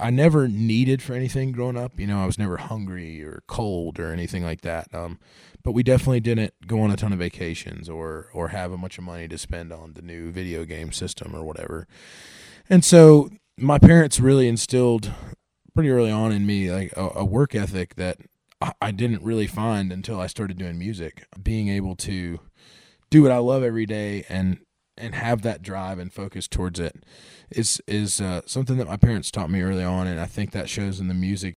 I never needed for anything growing up. I was never hungry or cold or anything like that. But we definitely didn't go on a ton of vacations or have a bunch of money to spend on the new video game system or whatever. And so my parents really instilled pretty early on in me like a work ethic that I didn't really find until I started doing music. Being able to do what I love every day and have that drive and focus towards it is something that my parents taught me early on, and I think that shows in the music